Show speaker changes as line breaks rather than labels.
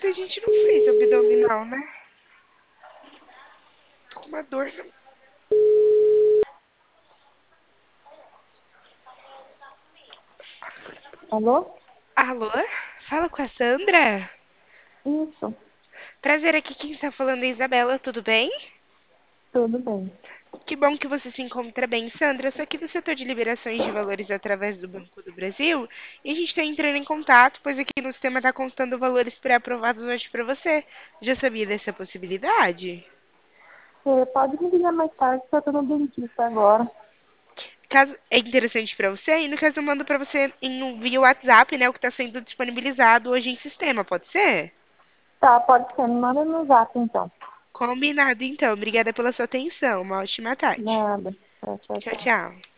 Ontem a gente não fez abdominal, né? Tô com uma dor.
Alô?
Alô? Fala com a Sandra?
Isso,
Prazer, aqui quem está falando é a Isabela, tudo bem?
tudo bem.
Que bom que você se encontra bem, Sandra. Eu sou aqui do setor de liberações de valores através do Banco do Brasil e a gente está entrando em contato, pois aqui no sistema está constando valores pré-aprovados hoje para você. Já sabia dessa possibilidade?
Pode me ligar mais tarde, que eu tô no dentista agora.
Caso é interessante para você, e no caso eu mando para você via WhatsApp, né, o que está sendo disponibilizado hoje em sistema, pode ser?
Tá, pode ser. Me manda no zap, então.
Combinado, então. Obrigada pela sua atenção. Uma ótima tarde.
Nada. Tchau, tchau,
Tchau,
tchau.
tchau.